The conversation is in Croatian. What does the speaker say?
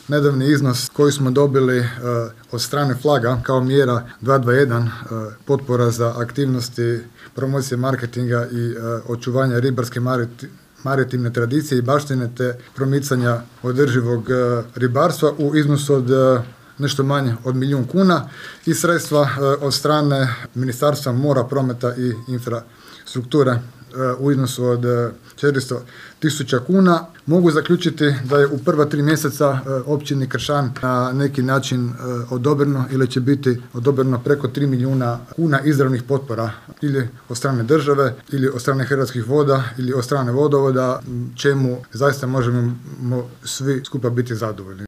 nedavni iznos koji smo dobili od strane Flaga kao mjera 221 potpora za aktivnosti promocije marketinga i očuvanja ribarske maritimne tradicije i baštine te promicanja održivog ribarstva u iznosu od nešto manje od 1 milijun kuna i sredstva od strane Ministarstva mora, prometa i infrastrukture u iznosu od 400.000 kuna. Mogu zaključiti da je u prva 3 mjeseca općini Kršan na neki način odobreno ili će biti odobreno preko 3 milijuna kuna izravnih potpora ili od strane države ili od strane Hrvatskih voda ili od strane vodovoda, čemu zaista možemo svi skupa biti zadovoljni.